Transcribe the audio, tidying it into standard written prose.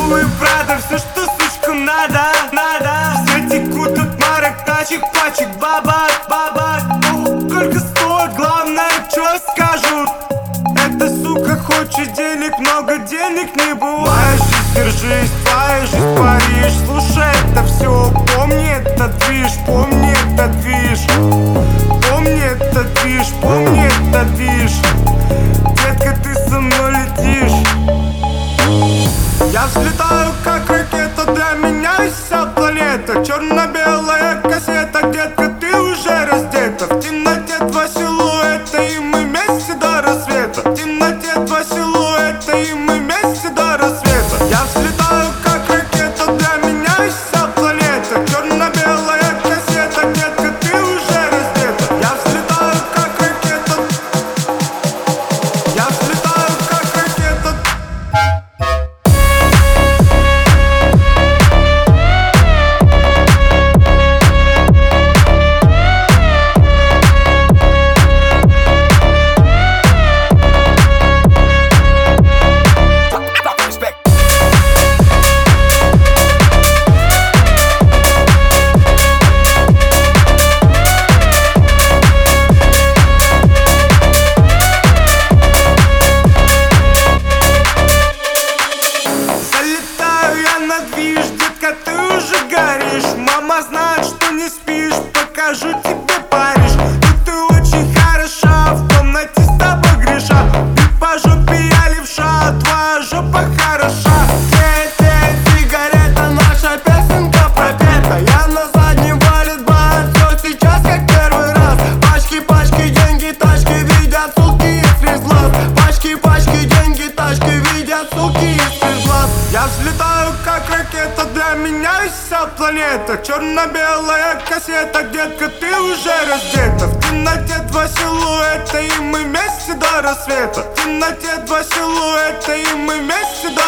Луи Прада, все, что сучкам надо. Все текут от марок, тачек, пачек, бабак. Сколько стоит, главное, что скажут. Эта сука хочет денег, много денег не бывает. Держись, твоя жизнь Париж. Слушай, это все, помни этот движ, помни этот движ. Помни этот движ, помни этот движ. Детка, ты со мной летишь. Я взлетаю как ракета, для меня вся планета. Черно-белая кассета, детка, ты уже раздета. В темноте два силуэта, и мы вместе до рассвета. В темноте два силуэта, и мы вместе до рассвета. Я взлетаю как ракета, для меня вся планета. Черно-белая кассета, детка, ты уже раздета. Я взлетаю как ракета. Я взлетаю как ракета. Детка, ты уже горишь. Мама знает, что не спишь. Покажу тебе Париж. Тут ты очень хороша, в комнате с тобой греша. Ты по жопе, я левша, твоя жопа хороша. Сигарета, наша песенка пропета. Я на заднем валит бат, все сейчас как первый раз. Пачки, деньги, тачки, видят суки из глаз. Пачки, деньги, тачки, видят суки из глаз. Я взлетаю как ракета, для меня вся планета. Черно-белая кассета, детка, ты уже раздета. В темноте два силуэта, и мы вместе до рассвета. В темноте два силуэта, и мы вместе до